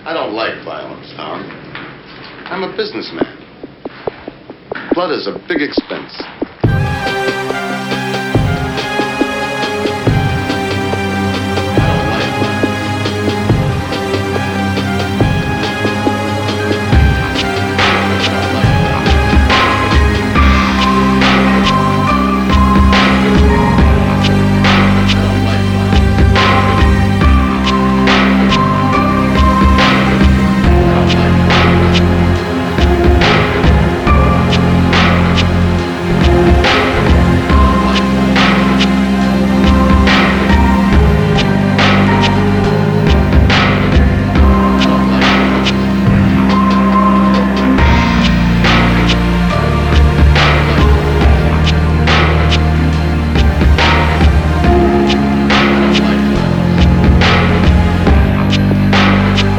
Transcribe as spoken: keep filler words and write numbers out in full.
I don't like violence, Tom. I'm a businessman. Blood is a big expense.